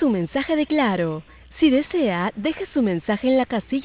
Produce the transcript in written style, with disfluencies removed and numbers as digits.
su mensaje de Claro. Si desea, deje su mensaje en la casilla